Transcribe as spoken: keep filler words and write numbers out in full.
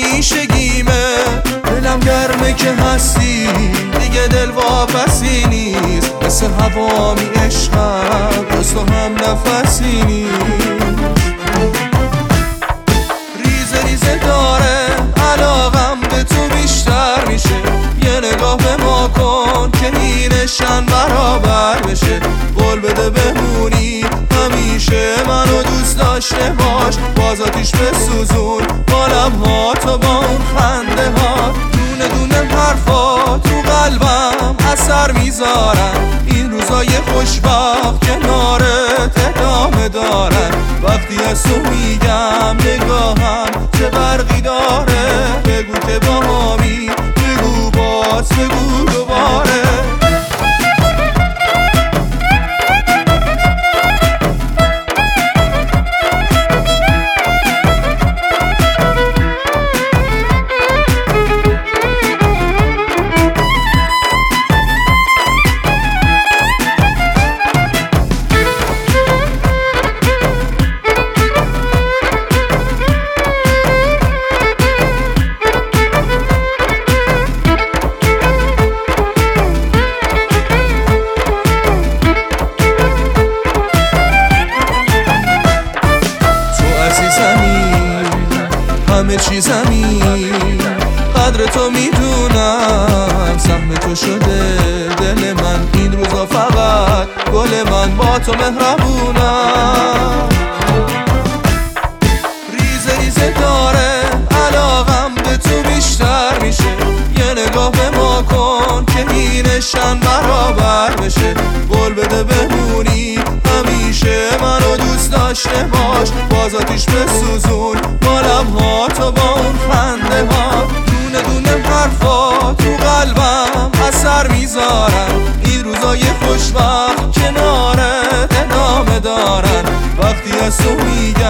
همیشگیمه. دلم گرمه که هستی دیگه دل واپسی نیست، مثل هوامی عشقم جز تو هم نفسی نیست. ریزه ریزه داره علاقم به تو بیشتر میشه، یه نگاه به ما کن که اینشن برابر بشه. قول بده بمونی همیشه منو دوست داشته باش، باز آتیش بسوزون با لبها تو با اون خنده ها. دونه دونه حرفا تو قلبم اثر میذارن، این روزای خوشبخت کنارت ادامه دارن. وقتی از تو میگم نگاهم چه برقی داره، بگو که با همی، بگو باز، بگو دوباره. همه چیزمی قدر تو میدونم، سهم تو شده دل من این روزا، فقط گل من با تو مهربونم. ریزه ریزه داره علاقم به تو بیشتر میشه، یه نگاه به ما کن که اینشن برابر بشه. قول بده بمونی همیشه منو دوست داشته باش، باز آتیش بسوزون با لبها تو با اون خنده ها. دونه دونه حرفا تو قلبم اثر میذارن، این روزای خوشبخت کنارت ادامه دارن. وقتی از تو میگم